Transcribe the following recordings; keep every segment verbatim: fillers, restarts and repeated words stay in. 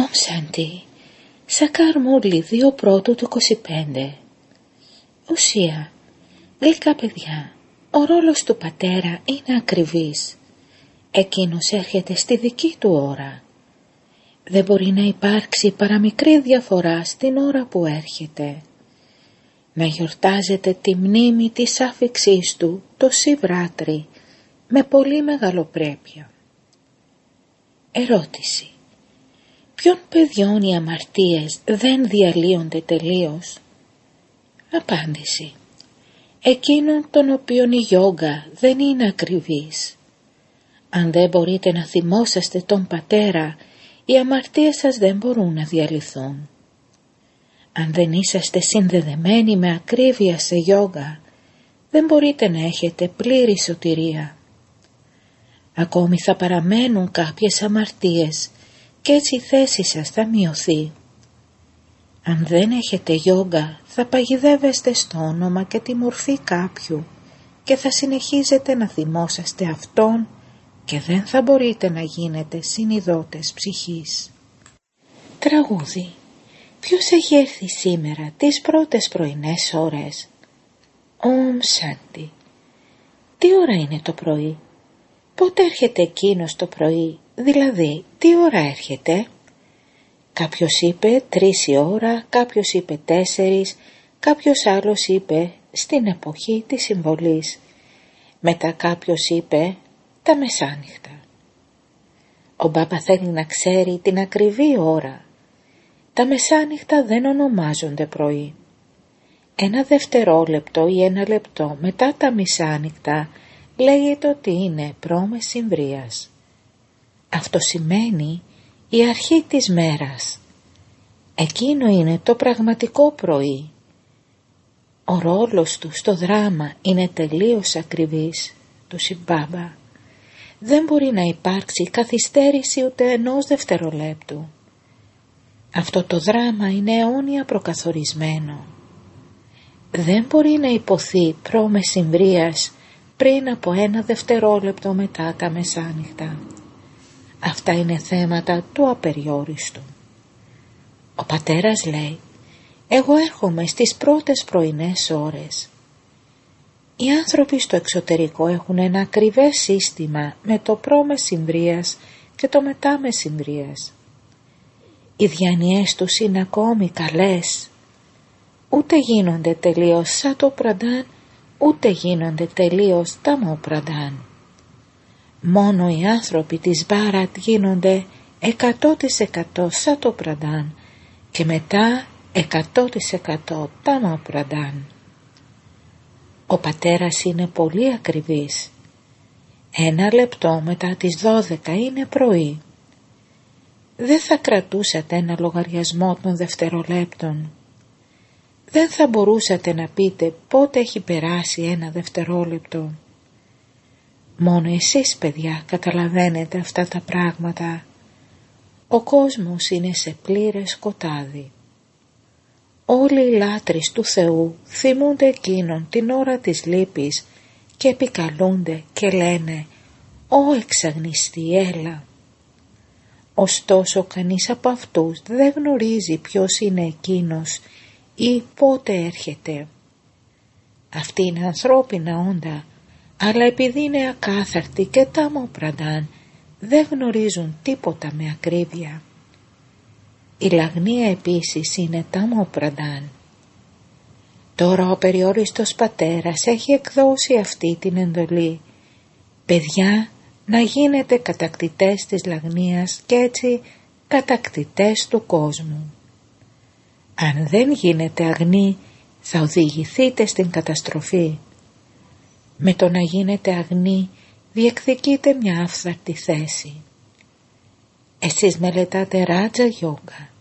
Ομ Σάντι, Σακάρ Μούρλι δύο πρώτου του είκοσι πέντε. Ουσία, γλυκά παιδιά, ο ρόλος του πατέρα είναι ακριβής. Εκείνος έρχεται στη δική του ώρα. Δεν μπορεί να υπάρξει παραμικρή διαφορά στην ώρα που έρχεται. Να γιορτάζετε τη μνήμη της άφιξής του το Σιβράτρι με πολύ μεγαλοπρέπεια. Ερώτηση. Ποιον παιδιών οι αμαρτίες δεν διαλύονται τελείως? Απάντηση. Εκείνον τον οποίον η γιόγκα δεν είναι ακριβής. Αν δεν μπορείτε να θυμόσαστε τον πατέρα, οι αμαρτίες σας δεν μπορούν να διαλυθούν. Αν δεν είσαστε συνδεδεμένοι με ακρίβεια σε γιόγκα, δεν μπορείτε να έχετε πλήρη σωτηρία. Ακόμη θα παραμένουν κάποιες αμαρτίες και έτσι η θέση σας θα μειωθεί. Αν δεν έχετε γιόγκα, θα παγιδεύεστε στο όνομα και τη μορφή κάποιου και θα συνεχίζετε να θυμόσαστε αυτόν και δεν θα μπορείτε να γίνετε συνειδώτες ψυχής. Τραγούδι. Ποιος έχει έρθει σήμερα τις πρώτες πρωινές ώρες? Ομ Σάντι. Τι ώρα είναι το πρωί? Πότε έρχεται εκείνος το πρωί, δηλαδή τι ώρα έρχεται? Κάποιος είπε τρεις η ώρα, κάποιος είπε τέσσερις, κάποιος άλλος είπε στην εποχή της συμβολής. Μετά κάποιος είπε τα μεσάνυχτα. Ο Μπάπα θέλει να ξέρει την ακριβή ώρα. Τα μεσάνυχτα δεν ονομάζονται πρωί. Ένα δευτερόλεπτο ή ένα λεπτό μετά τα μεσάνυχτα λέγεται ότι είναι προ-μεσημβρίας. Αυτό σημαίνει η αρχή της μέρας. Εκείνο είναι το πραγματικό πρωί. Ο ρόλος του στο δράμα είναι τελείως ακριβής του Σιμπάμπα. Δεν μπορεί να υπάρξει καθυστέρηση ούτε ενός δευτερολέπτου. Αυτό το δράμα είναι αιώνια προκαθορισμένο. Δεν μπορεί να υποθεί προ-μεσημβρίας πριν από ένα δευτερόλεπτο μετά τα μεσάνυχτα. Αυτά είναι θέματα του απεριόριστου. Ο πατέρας λέει, εγώ έρχομαι στις πρώτες πρωινές ώρες. Οι άνθρωποι στο εξωτερικό έχουν ένα ακριβές σύστημα με το προ-μεσημβρίας και το μετά-μεσημβρίας. Οι διανοιές τους είναι ακόμη καλές. Ούτε γίνονται τελείως σαν το πραντάν, ούτε γίνονται τελείως ταμό πραντάν. Μόνο οι άνθρωποι της Μπάρατ γίνονται εκατό τοις εκατό σαν το πραντάν και μετά εκατό τοις εκατό ταμό πραντάν. Ο πατέρας είναι πολύ ακριβής. Ένα λεπτό μετά τις δώδεκα είναι πρωί. Δεν θα κρατούσατε ένα λογαριασμό των δευτερολέπτων. Δεν θα μπορούσατε να πείτε πότε έχει περάσει ένα δευτερόλεπτο. Μόνο εσείς παιδιά καταλαβαίνετε αυτά τα πράγματα. Ο κόσμος είναι σε πλήρες σκοτάδι. Όλοι οι λάτρεις του Θεού θυμούνται εκείνον την ώρα της λύπης και επικαλούνται και λένε «Ω εξαγνιστή, έλα». Ωστόσο κανείς από αυτούς δεν γνωρίζει ποιος είναι εκείνος ή πότε έρχεται. Αυτοί είναι ανθρώπινα όντα, αλλά επειδή είναι ακάθαρτοι και τάμο-πραντάν, δεν γνωρίζουν τίποτα με ακρίβεια. Η λαγνία επίσης είναι τάμο-πραντάν. Τώρα ο περιόριστος πατέρας έχει εκδώσει αυτή την εντολή. Παιδιά, να γίνετε κατακτητές της λαγνίας και έτσι κατακτητές του κόσμου. Αν δεν γίνετε αγνοί, θα οδηγηθείτε στην καταστροφή. Με το να γίνετε αγνοί, διεκδικείτε μια άφθαρτη θέση. Εσείς μελετάτε Ράτζα Γιόγκα.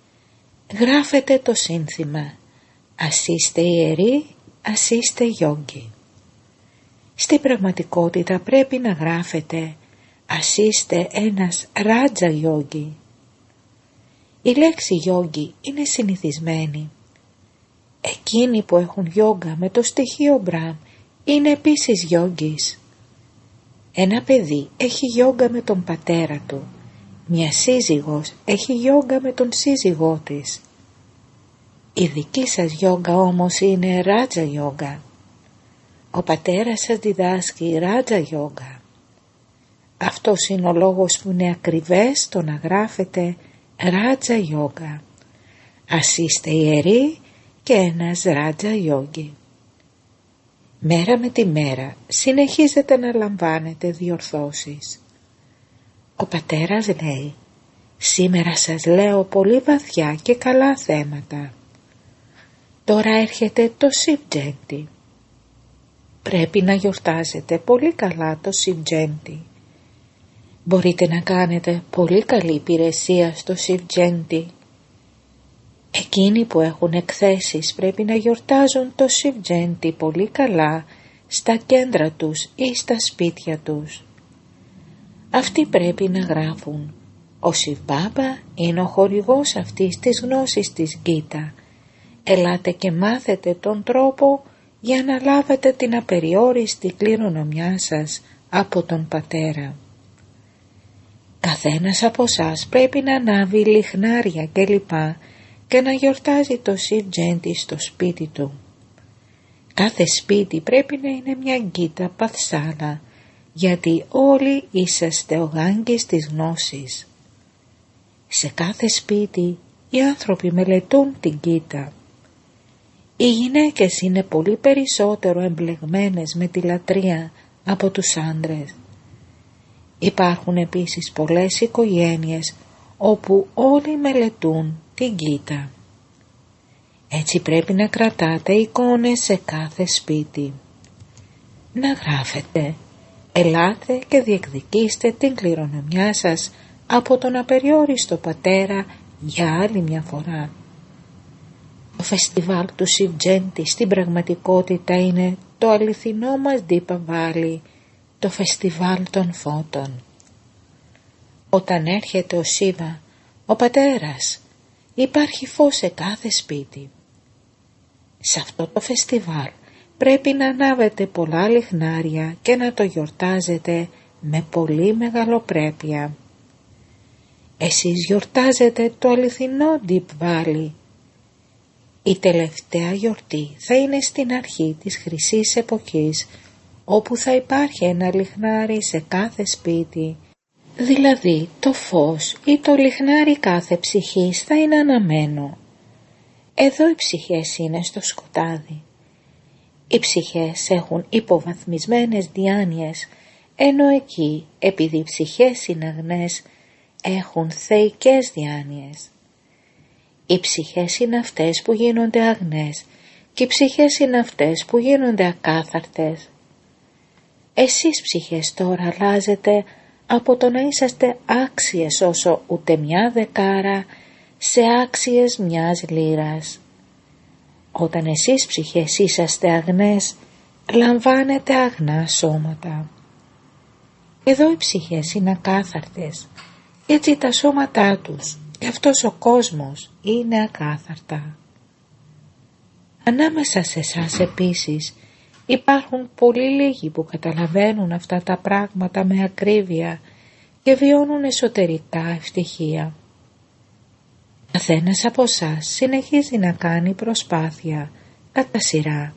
Γράφετε το σύνθημα «Ας είστε ιεροί, ας είστε γιόγκοι». Στην πραγματικότητα πρέπει να γράφετε «Ας είστε ένας Ράτζα Γιόγκη». Η λέξη γιόγκη είναι συνηθισμένη. Εκείνοι που έχουν γιόγκα με το στοιχείο Μπραμ είναι επίσης γιόγκης. Ένα παιδί έχει γιόγκα με τον πατέρα του Μια σύζυγος έχει γιόγκα με τον σύζυγό της. Η δική σας γιόγκα όμως είναι ράτζα γιόγκα. Ο πατέρας σας διδάσκει ράτζα γιόγκα. Αυτός είναι ο λόγος που είναι ακριβές το να γράφετε ράτζα γιόγκα. Ας είστε ιεροί και ένας ράτζα γιόγκι. Μέρα με τη μέρα συνεχίζετε να λαμβάνετε διορθώσεις. Ο πατέρας λέει, σήμερα σας λέω πολύ βαθιά και καλά θέματα. Τώρα έρχεται το Σιβτζέντι. Πρέπει να γιορτάζετε πολύ καλά το Σιβτζέντι. Μπορείτε να κάνετε πολύ καλή υπηρεσία στο Σιβτζέντι. Εκείνοι που έχουν εκθέσεις πρέπει να γιορτάζουν το Σιβτζέντι πολύ καλά στα κέντρα τους ή στα σπίτια τους. Αυτοί πρέπει να γράφουν «Ο Σιβ-Μπάμπα είναι ο χορηγός αυτής της γνώσης της Γκίτα. Ελάτε και μάθετε τον τρόπο για να λάβετε την απεριόριστη κληρονομιά σας από τον Πατέρα». Καθένας από εσάς πρέπει να ανάβει λιχνάρια κλπ. Και να γιορτάζει το Σιβτζέντι στο σπίτι του. Κάθε σπίτι πρέπει να είναι μια γκίτα παθσάλα, γιατί όλοι είσαστε ο γάγκης της γνώσης. Σε κάθε σπίτι οι άνθρωποι μελετούν την γκίτα. Οι γυναίκες είναι πολύ περισσότερο εμπλεγμένες με τη λατρεία από τους άντρες. Υπάρχουν επίσης πολλές οικογένειες όπου όλοι μελετούν την γκίτα. Έτσι πρέπει να κρατάτε εικόνες σε κάθε σπίτι. Να γράφετε, ελάτε και διεκδικήστε την κληρονομιά σας από τον απεριόριστο Πατέρα για άλλη μια φορά. Το φεστιβάλ του Σιβτζέντι στην πραγματικότητα είναι το αληθινό μας Ντίπαβάλι, το φεστιβάλ των φώτων. Όταν έρχεται ο Σίβα, ο Πατέρας, υπάρχει φως σε κάθε σπίτι. Σε αυτό το φεστιβάλ πρέπει να ανάβετε πολλά λιχνάρια και να το γιορτάζετε με πολύ μεγαλοπρέπεια. Εσείς γιορτάζετε το αληθινό Ντίπαβάλι. Η τελευταία γιορτή θα είναι στην αρχή της χρυσής εποχής, όπου θα υπάρχει ένα λιχνάρι σε κάθε σπίτι, δηλαδή το φως ή το λιχνάρι κάθε ψυχής θα είναι αναμένο. Εδώ οι ψυχές είναι στο σκοτάδι. Οι ψυχές έχουν υποβαθμισμένες διάνοιες, ενώ εκεί, επειδή οι ψυχές είναι αγνές, έχουν θεϊκές διάνοιες. Οι ψυχές είναι αυτές που γίνονται αγνές και οι ψυχές είναι αυτές που γίνονται ακάθαρτες. Εσείς ψυχές τώρα αλλάζετε από το να είσαστε άξιες όσο ούτε μια δεκάρα σε άξιες μιας λίρας. Όταν εσείς ψυχές είσαστε αγνές, λαμβάνετε αγνά σώματα. Εδώ οι ψυχές είναι ακάθαρτες, έτσι τα σώματά τους και αυτός ο κόσμος είναι ακάθαρτα. Ανάμεσα σε εσάς επίσης υπάρχουν πολύ λίγοι που καταλαβαίνουν αυτά τα πράγματα με ακρίβεια και βιώνουν εσωτερικά ευτυχία. Καθένας από εσάς συνεχίζει να κάνει προσπάθεια κατά σειρά.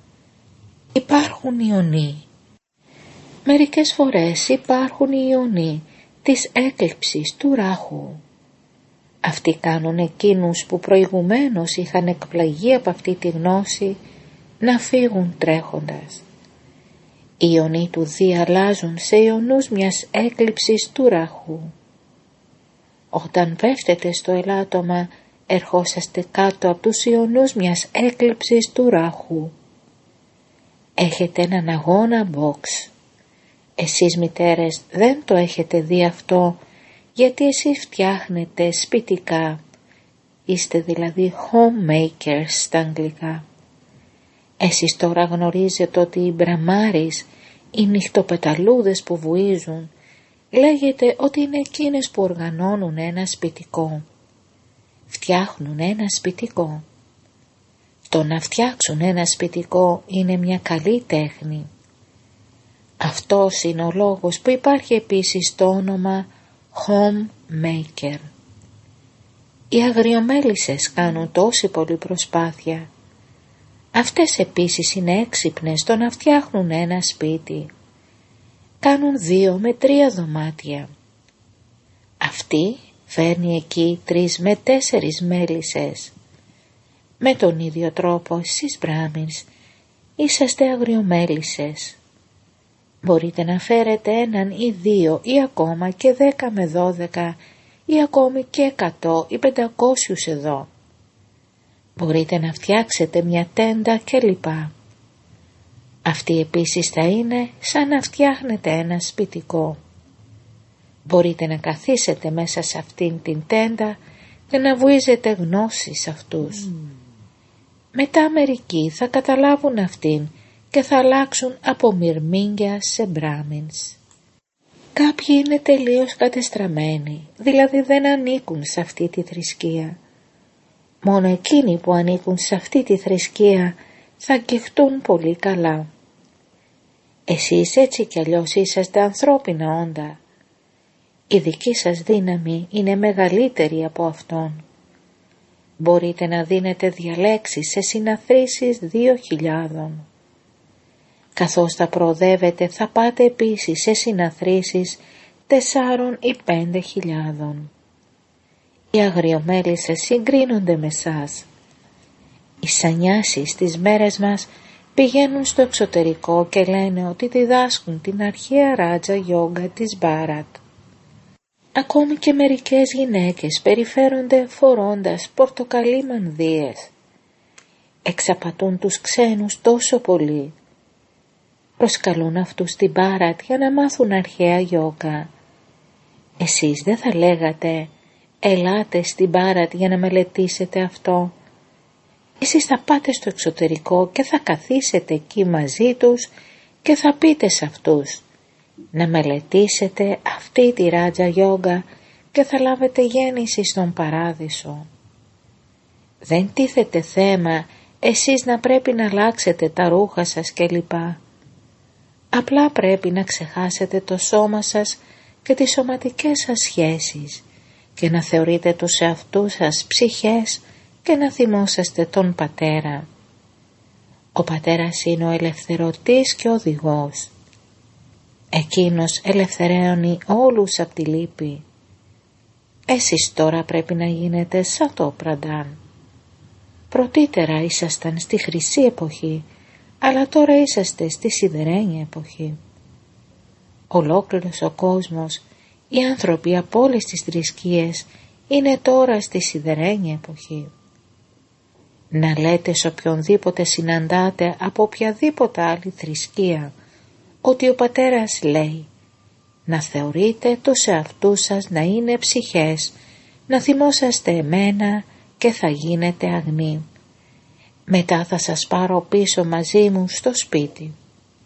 Υπάρχουν ιονοί. Μερικές φορές υπάρχουν οι ιονοί της έκλειψης του ράχου. Αυτοί κάνουν εκείνους που προηγουμένως είχαν εκπλαγεί από αυτή τη γνώση να φύγουν τρέχοντας. Οι ιονοί του Δι αλλάζουν σε ιονούς μιας έκλειψης του ράχου. Όταν πέφτετε στο ελάττωμα, ερχόσαστε κάτω από τους ιονούς μιας έκλειψης του ράχου. Έχετε έναν αγώνα box. Εσείς μητέρες δεν το έχετε δει αυτό, γιατί εσείς φτιάχνετε σπιτικά. Είστε δηλαδή homemakers στα αγγλικά. Εσείς τώρα γνωρίζετε ότι οι μπραμάρεις, οι νυχτοπεταλούδες που βουίζουν, λέγεται ότι είναι εκείνες που οργανώνουν ένα σπιτικό. Φτιάχνουν ένα σπιτικό. Το να φτιάξουν ένα σπιτικό είναι μια καλή τέχνη. Αυτός είναι ο λόγος που υπάρχει επίσης το όνομα maker. Οι αγριομέλισσες κάνουν τόση πολλή προσπάθεια. Αυτές επίσης είναι έξυπνες στο να φτιάχνουν ένα σπίτι. Κάνουν δύο με τρία δωμάτια. Αυτή φέρνει εκεί τρεις με τέσσερις μέλισσες. Με τον ίδιο τρόπο εσείς Μπράμινς είσαστε αγριομέλισσες. Μπορείτε να φέρετε έναν ή δύο ή ακόμα και δέκα με δώδεκα ή ακόμη και εκατό ή πεντακόσιους εδώ. Μπορείτε να φτιάξετε μια τέντα κλπ. Αυτή επίσης θα είναι σαν να φτιάχνετε ένα σπιτικό. Μπορείτε να καθίσετε μέσα σε αυτήν την τέντα και να βουίζετε γνώσεις σε αυτούς. Mm. Μετά μερικοί θα καταλάβουν αυτήν και θα αλλάξουν από μυρμήγκια σε Μπράμινς. Κάποιοι είναι τελείως κατεστραμμένοι, δηλαδή δεν ανήκουν σε αυτή τη θρησκεία. Μόνο εκείνοι που ανήκουν σε αυτή τη θρησκεία θα αγγιχτούν πολύ καλά. Εσείς έτσι κι αλλιώς είσαστε ανθρώπινα όντα. Η δική σας δύναμη είναι μεγαλύτερη από αυτόν. Μπορείτε να δίνετε διαλέξεις σε συναθρήσεις δύο χιλιάδων. Καθώς θα προοδεύετε θα πάτε επίσης σε συναθρήσεις τεσσάρων ή πέντε χιλιάδων. Οι αγριομέλισσες συγκρίνονται με σας. Οι σανιάσεις στις μέρες μας πηγαίνουν στο εξωτερικό και λένε ότι διδάσκουν την αρχαία ράτζα γιόγκα της Μπάρατ. Ακόμη και μερικές γυναίκες περιφέρονται φορώντας πορτοκαλί μανδύες. Εξαπατούν τους ξένους τόσο πολύ. Προσκαλούν αυτούς στην Μπάρατ για να μάθουν αρχαία γιόγκα. Εσείς δεν θα λέγατε «Ελάτε στην Μπάρατ για να μελετήσετε αυτό». Εσείς θα πάτε στο εξωτερικό και θα καθίσετε εκεί μαζί τους και θα πείτε σε αυτούς να μελετήσετε αυτή τη ράτζα γιόγκα και θα λάβετε γέννηση στον παράδεισο. Δεν τίθεται θέμα εσείς να πρέπει να αλλάξετε τα ρούχα σας κλπ. Απλά πρέπει να ξεχάσετε το σώμα σας και τις σωματικές σας σχέσεις και να θεωρείτε τους εαυτούς σας ψυχές και να θυμόσαστε τον Πατέρα. Ο Πατέρας είναι ο ελευθερωτής και οδηγός. Εκείνος ελευθερώνει όλους από τη λύπη. Εσείς τώρα πρέπει να γίνετε σαν το Πραντάν. Πρωτήτερα ήσασταν στη χρυσή εποχή, αλλά τώρα είσαστε στη σιδερένια εποχή. Ολόκληρος ο κόσμος, οι άνθρωποι από όλες τις θρησκείες είναι τώρα στη σιδερένια εποχή. Να λέτε σε οποιονδήποτε συναντάτε από οποιαδήποτε άλλη θρησκεία ότι ο Πατέρας λέει να θεωρείτε τους εαυτούς σας να είναι ψυχές, να θυμόσαστε εμένα και θα γίνετε αγνοί. Μετά θα σας πάρω πίσω μαζί μου στο σπίτι.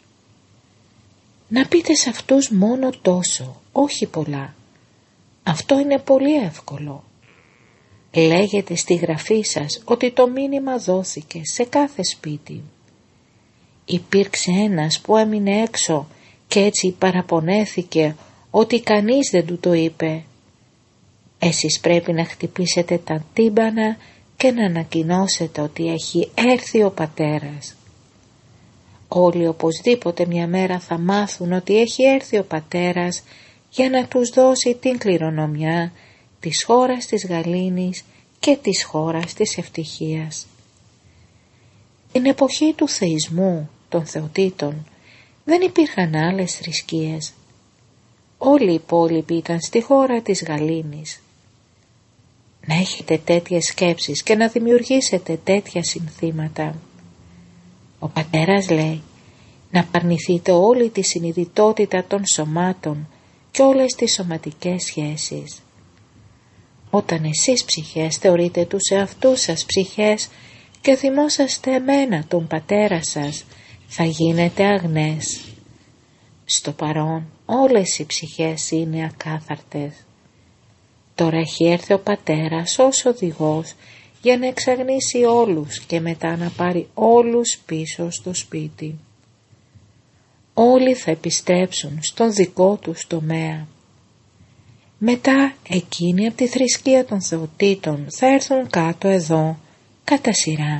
Να πείτε σε αυτούς μόνο τόσο, όχι πολλά. Αυτό είναι πολύ εύκολο. Λέγεται στη γραφή σας ότι το μήνυμα δόθηκε σε κάθε σπίτι. Υπήρξε ένας που έμεινε έξω και έτσι παραπονέθηκε ότι κανείς δεν του το είπε. Εσείς πρέπει να χτυπήσετε τα τύμπανα και να ανακοινώσετε ότι έχει έρθει ο Πατέρας. Όλοι οπωσδήποτε μια μέρα θα μάθουν ότι έχει έρθει ο Πατέρας για να τους δώσει την κληρονομιά της χώρας της γαλήνης και της χώρας της ευτυχίας. Την εποχή του θεϊσμού, των θεοτήτων, δεν υπήρχαν άλλες θρησκείες. Όλοι οι υπόλοιποι ήταν στη χώρα της γαλήνης. Να έχετε τέτοιες σκέψεις και να δημιουργήσετε τέτοια συνθήματα. Ο Πατέρας λέει να παρνηθείτε όλη τη συνειδητότητα των σωμάτων και όλες τις σωματικές σχέσεις. Όταν εσείς ψυχές θεωρείτε τους εαυτούς σας ψυχές και θυμόσαστε εμένα τον Πατέρα σας, θα γίνετε αγνές. Στο παρόν όλες οι ψυχές είναι ακάθαρτες. Τώρα έχει έρθει ο Πατέρας ως οδηγός για να εξαγνίσει όλους και μετά να πάρει όλους πίσω στο σπίτι. Όλοι θα επιστρέψουν στον δικό τους τομέα. Μετά εκείνοι από τη θρησκεία των θεοτήτων θα έρθουν κάτω εδώ, κατά σειρά.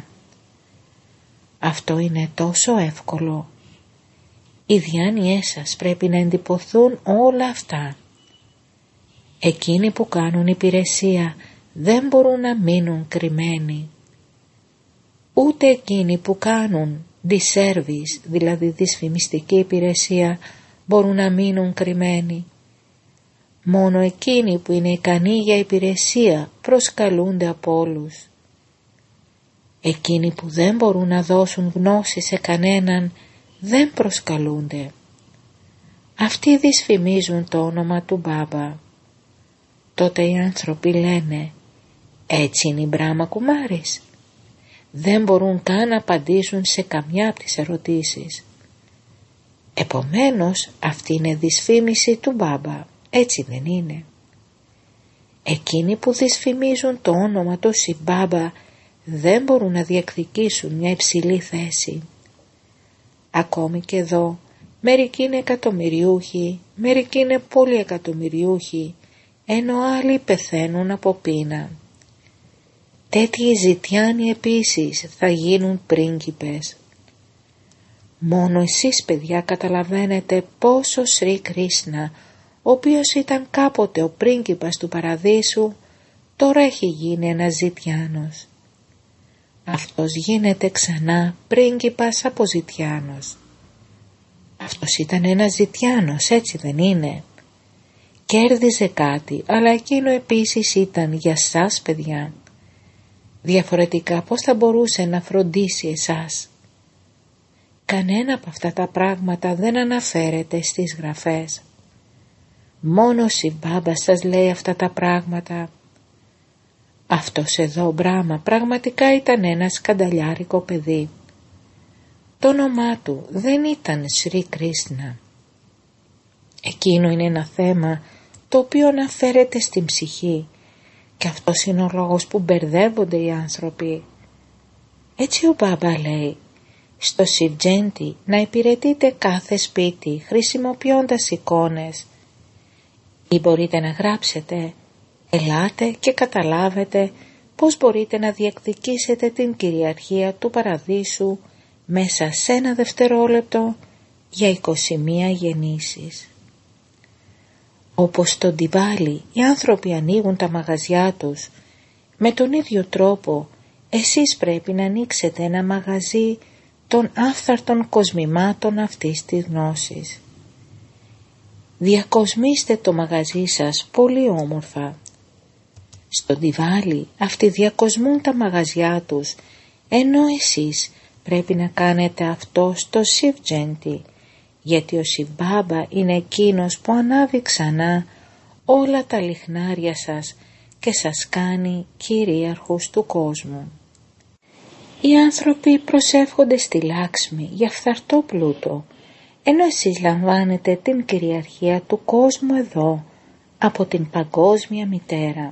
Αυτό είναι τόσο εύκολο. Οι διάνοιές σας πρέπει να εντυπωθούν όλα αυτά. Εκείνοι που κάνουν υπηρεσία δεν μπορούν να μείνουν κρυμμένοι. Ούτε εκείνοι που κάνουν disservice, δηλαδή δυσφημιστική υπηρεσία, μπορούν να μείνουν κρυμμένοι. Μόνο εκείνοι που είναι ικανοί για υπηρεσία προσκαλούνται από όλους. Εκείνοι που δεν μπορούν να δώσουν γνώση σε κανέναν δεν προσκαλούνται. Αυτοί δυσφημίζουν το όνομα του Μπάμπα. Τότε οι άνθρωποι λένε, έτσι είναι η Μπράχμα Κουμάρης. Δεν μπορούν καν να απαντήσουν σε καμιά από τις ερωτήσεις. Επομένως αυτή είναι δυσφήμιση του Μπάμπα, έτσι δεν είναι? Εκείνοι που δυσφημίζουν το όνομα του Σιμπάμπα δεν μπορούν να διεκδικήσουν μια υψηλή θέση. Ακόμη και εδώ, μερικοί είναι εκατομμυριούχοι, μερικοί είναι πολυεκατομμυριούχοι, ενώ άλλοι πεθαίνουν από πείνα. Τέτοιοι ζητιάνοι επίσης θα γίνουν πρίγκιπες. Μόνο εσείς παιδιά καταλαβαίνετε πόσο Σρι Κρίσνα, ο οποίος ήταν κάποτε ο πρίγκιπας του παραδείσου, τώρα έχει γίνει ένας ζητιάνος. Αυτός γίνεται ξανά πρίγκιπας από ζητιάνος. Αυτός ήταν ένας ζητιάνος, έτσι δεν είναι? Κέρδιζε κάτι, αλλά εκείνο επίσης ήταν για σας παιδιά. Διαφορετικά πώς θα μπορούσε να φροντίσει εσάς? Κανένα από αυτά τα πράγματα δεν αναφέρεται στις γραφές. Μόνο ο Σιμπάμπα σας λέει αυτά τα πράγματα. Αυτός εδώ Μπράχμα πραγματικά ήταν ένα σκανταλιάρικο παιδί. Το όνομά του δεν ήταν Σρι Κρίσνα. Εκείνο είναι ένα θέμα το οποίο αναφέρεται στην ψυχή και αυτός είναι ο λόγος που μπερδεύονται οι άνθρωποι. Έτσι ο Μπάμπα λέει, στο Σιβτζέντι να υπηρετείτε κάθε σπίτι χρησιμοποιώντας εικόνες, ή μπορείτε να γράψετε, ελάτε και καταλάβετε πώς μπορείτε να διεκδικήσετε την κυριαρχία του παραδείσου μέσα σε ένα δευτερόλεπτο για είκοσι μία γεννήσεις. Όπως στον Τιβάλι οι άνθρωποι ανοίγουν τα μαγαζιά τους, με τον ίδιο τρόπο εσείς πρέπει να ανοίξετε ένα μαγαζί των άφθαρτων κοσμημάτων αυτής της γνώσης. Διακοσμήστε το μαγαζί σας πολύ όμορφα. Στον Τιβάλι αυτοί διακοσμούν τα μαγαζιά τους, ενώ εσείς πρέπει να κάνετε αυτό στο Σιβτζέντι, γιατί ο Σιβμπάμπα είναι εκείνος που ανάβει ξανά όλα τα λιχνάρια σας και σας κάνει κυρίαρχους του κόσμου. Οι άνθρωποι προσεύχονται στη Λάξμη για φθαρτό πλούτο, ενώ εσείς λαμβάνετε την κυριαρχία του κόσμου εδώ από την παγκόσμια μητέρα.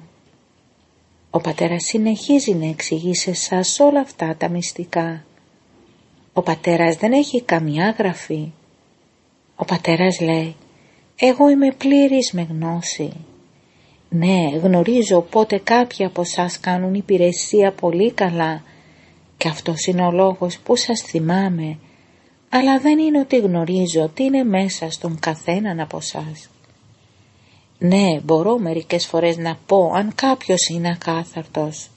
Ο πατέρας συνεχίζει να εξηγεί σε εσάς όλα αυτά τα μυστικά. Ο πατέρας δεν έχει καμιά γραφή. Ο πατέρας λέει, εγώ είμαι πλήρης με γνώση. Ναι, γνωρίζω πότε κάποιοι από εσάς κάνουν υπηρεσία πολύ καλά και αυτός είναι ο λόγος που σας θυμάμαι, αλλά δεν είναι ότι γνωρίζω τι είναι μέσα στον καθέναν από εσάς. Ναι, μπορώ μερικές φορές να πω αν κάποιος είναι ακάθαρτος.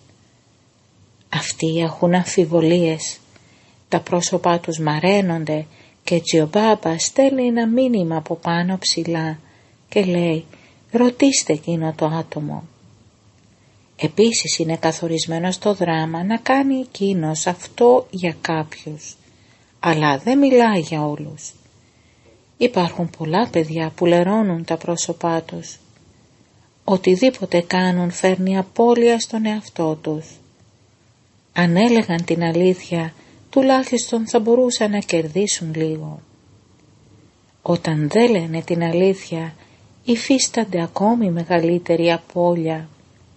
Αυτοί έχουν αμφιβολίες, τα πρόσωπά τους μαραίνονται και έτσι ο Μπάμπα στέλνει ένα μήνυμα από πάνω ψηλά και λέει, ρωτήστε εκείνο το άτομο. Επίσης είναι καθορισμένο στο δράμα να κάνει εκείνος αυτό για κάποιους, αλλά δεν μιλάει για όλους. Υπάρχουν πολλά παιδιά που λερώνουν τα πρόσωπά τους. Οτιδήποτε κάνουν φέρνει απώλεια στον εαυτό τους. Αν έλεγαν την αλήθεια, τουλάχιστον θα μπορούσαν να κερδίσουν λίγο. Όταν δεν λένε την αλήθεια, υφίστανται ακόμη μεγαλύτερη απώλεια.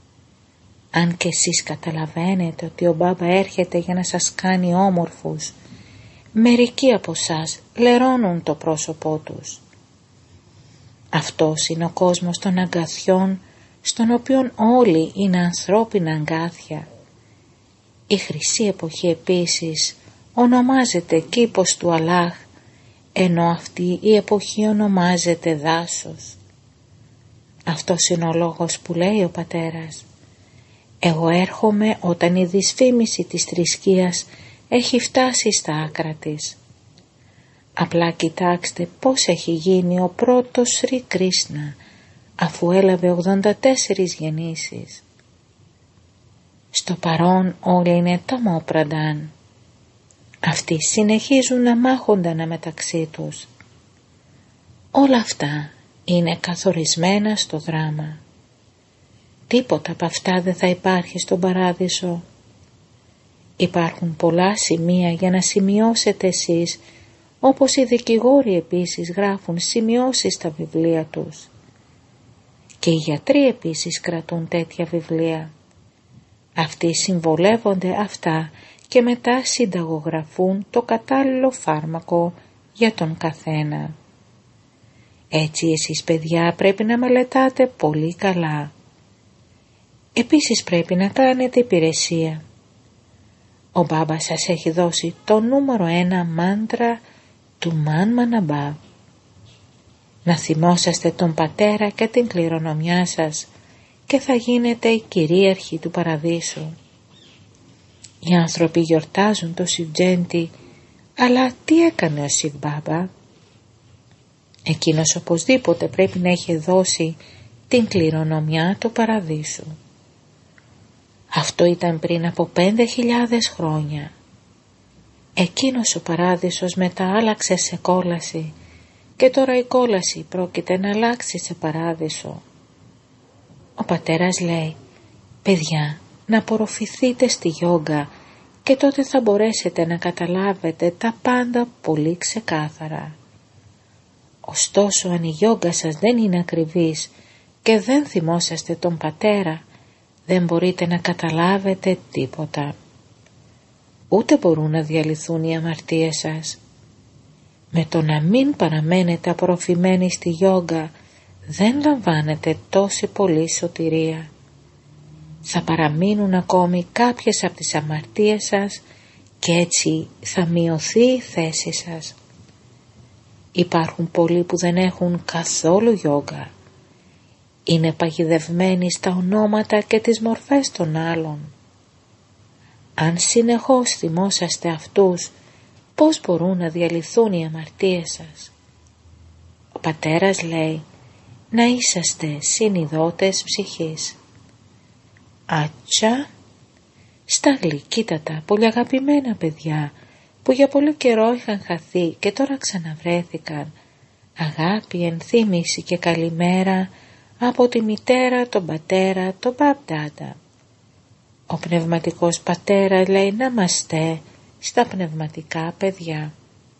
Αν και εσείς καταλαβαίνετε ότι ο Μπάμπα έρχεται για να σας κάνει όμορφους, μερικοί από εσάς λερώνουν το πρόσωπό τους. Αυτός είναι ο κόσμος των αγκαθιών, στον οποίον όλοι είναι ανθρώπινα αγκάθια. Η χρυσή εποχή επίσης ονομάζεται κήπος του Αλλάχ, ενώ αυτή η εποχή ονομάζεται δάσος. Αυτός είναι ο λόγος που λέει ο πατέρας: εγώ έρχομαι όταν η δυσφήμιση της θρησκείας έχει φτάσει στα άκρα της. Απλά κοιτάξτε πώς έχει γίνει ο πρώτος Σρι Κρίσνα, αφού έλαβε ογδόντα τέσσερις γεννήσεις. Στο παρόν όλοι είναι ταμόπρανταν. Αυτοί συνεχίζουν να μάχονταν μεταξύ τους. Όλα αυτά είναι καθορισμένα στο δράμα. Τίποτα από αυτά δεν θα υπάρχει στον παράδεισο. Υπάρχουν πολλά σημεία για να σημειώσετε εσείς, όπως οι δικηγόροι επίσης γράφουν σημειώσεις στα βιβλία τους. Και οι γιατροί επίσης κρατούν τέτοια βιβλία. Αυτοί συμβολεύονται αυτά και μετά συνταγογραφούν το κατάλληλο φάρμακο για τον καθένα. Έτσι εσείς παιδιά πρέπει να μελετάτε πολύ καλά. Επίσης πρέπει να κάνετε υπηρεσία. Ο μπάμπας σας έχει δώσει το νούμερο ένα μάντρα του Μαν Μαναμπά. Να θυμόσαστε τον πατέρα και την κληρονομιά σας και θα γίνετε οι κυρίαρχοι του παραδείσου. Οι άνθρωποι γιορτάζουν το Σιβτζέντι, αλλά τι έκανε ο Σιβ Μπάμπα? Εκείνος οπωσδήποτε πρέπει να έχει δώσει την κληρονομιά του παραδείσου. Αυτό ήταν πριν από πέντε χιλιάδες χρόνια. Εκείνος ο παράδεισος μετά άλλαξε σε κόλαση και τώρα η κόλαση πρόκειται να αλλάξει σε παράδεισο. Ο πατέρας λέει: παιδιά, να απορροφηθείτε στη γιόγκα και τότε θα μπορέσετε να καταλάβετε τα πάντα πολύ ξεκάθαρα. Ωστόσο, αν η γιόγκα σας δεν είναι ακριβής και δεν θυμόσαστε τον πατέρα, δεν μπορείτε να καταλάβετε τίποτα. Ούτε μπορούν να διαλυθούν οι αμαρτίες σας. Με το να μην παραμένετε απορροφημένοι στη γιόγκα δεν λαμβάνετε τόση πολύ σωτηρία. Θα παραμείνουν ακόμη κάποιες από τις αμαρτίες σας και έτσι θα μειωθεί η θέση σας. Υπάρχουν πολλοί που δεν έχουν καθόλου γιόγκα. Είναι παγιδευμένοι στα ονόματα και τις μορφές των άλλων. Αν συνεχώς θυμόσαστε αυτούς, πώς μπορούν να διαλυθούν οι αμαρτίες σας? Ο πατέρας λέει να είσαστε συνειδώτες ψυχής. Άτσα, στα γλυκύτατα, πολύ αγαπημένα παιδιά που για πολύ καιρό είχαν χαθεί και τώρα ξαναβρέθηκαν, αγάπη, ενθύμηση και καλημέρα από τη μητέρα, τον πατέρα, τον μπαμπτάτα. Ο πνευματικός πατέρας λέει να είμαστε στα πνευματικά παιδιά.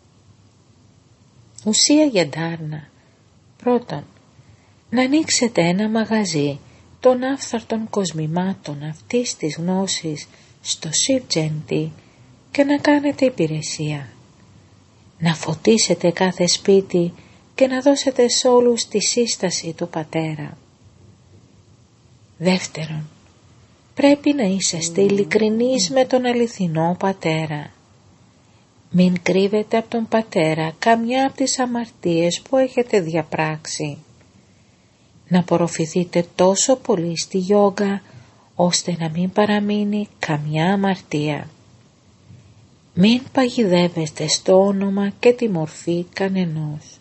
Ουσία για ντάρνα. Πρώτον, να ανοίξετε ένα μαγαζί των άφθαρτων κοσμημάτων αυτής της γνώσης στο Σιβτζέντι και να κάνετε υπηρεσία. Να φωτίσετε κάθε σπίτι και να δώσετε σε όλους τη σύσταση του πατέρα. Δεύτερον, πρέπει να είσαστε ειλικρινείς με τον αληθινό πατέρα. Μην κρύβετε από τον πατέρα καμιά από τις αμαρτίες που έχετε διαπράξει. Να απορροφηθείτε τόσο πολύ στη γιόγκα ώστε να μην παραμείνει καμιά αμαρτία. Μην παγιδεύεστε στο όνομα και τη μορφή κανενός.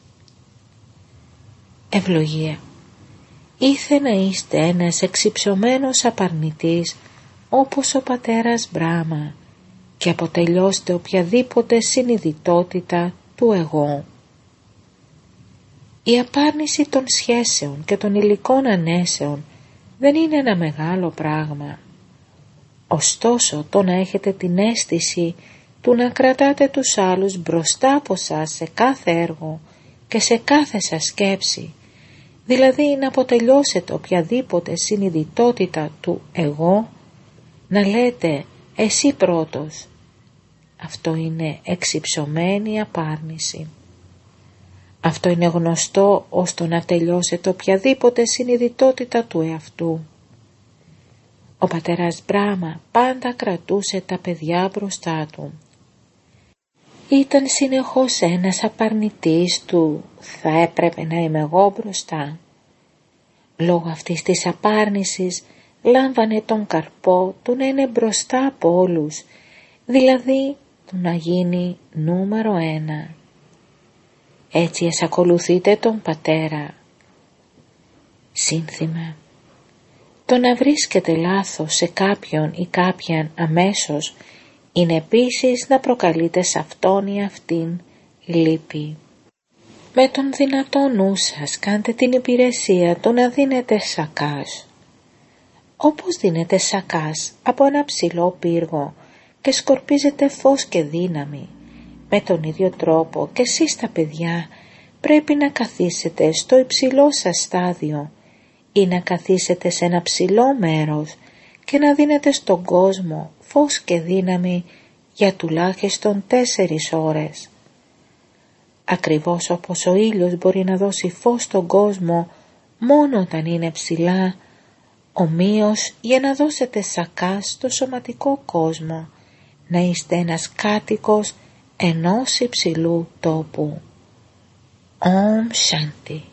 Ευλογία. Ήθε να είστε ένας εξυψωμένος απαρνητής όπως ο πατέρας Μπράμα και αποτελειώστε οποιαδήποτε συνειδητότητα του εγώ. Η απάρνηση των σχέσεων και των υλικών ανέσεων δεν είναι ένα μεγάλο πράγμα. Ωστόσο, το να έχετε την αίσθηση του να κρατάτε τους άλλους μπροστά από σας σε κάθε έργο και σε κάθε σας σκέψη, δηλαδή να αποτελειώσετε οποιαδήποτε συνειδητότητα του εγώ, να λέτε εσύ πρώτος, αυτό είναι εξυψωμένη απάρνηση. Αυτό είναι γνωστό ώστε να τελειώσετε οποιαδήποτε συνειδητότητα του εαυτού. Ο πατέρας Μπράχμα πάντα κρατούσε τα παιδιά μπροστά του. Ήταν συνεχώς ένας απαρνητής του «θα έπρεπε να είμαι εγώ μπροστά». Λόγω αυτής της απάρνησης λάμβανε τον καρπό του να είναι μπροστά από όλους, δηλαδή του να γίνει νούμερο ένα. Έτσι εσακολουθείτε τον πατέρα. Σύνθημα. Το να βρίσκεται λάθος σε κάποιον ή κάποιαν αμέσως είναι επίσης να προκαλείτε σε αυτόν ή αυτήν λύπη. Με τον δυνατό νου σας κάντε την υπηρεσία του να δίνετε σακάς. Όπως δίνετε σακάς από ένα ψηλό πύργο και σκορπίζετε φως και δύναμη, με τον ίδιο τρόπο και εσείς τα παιδιά πρέπει να καθίσετε στο υψηλό σας στάδιο ή να καθίσετε σε ένα ψηλό μέρος και να δίνετε στον κόσμο φως και δύναμη για τουλάχιστον τέσσερις ώρες. Ακριβώς όπως ο ήλιος μπορεί να δώσει φως στον κόσμο μόνο όταν είναι ψηλά, ομοίως για να δώσετε σακά στο σωματικό κόσμο, να είστε ένας κάτοικος ενός υψηλού τόπου. Ομ Σάντι.